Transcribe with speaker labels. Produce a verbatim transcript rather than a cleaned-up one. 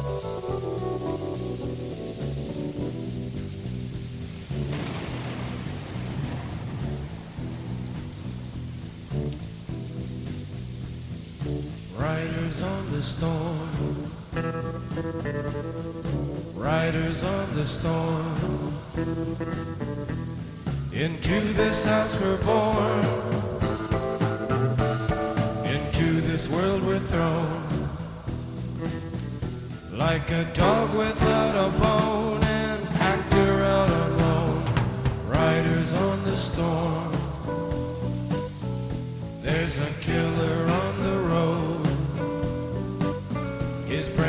Speaker 1: Riders on the storm, riders on the storm. Into this house we're born, into this world we're thrown. Like a dog without a bone, an actor out alone. Riders on the storm, there's a killer on the road. His brain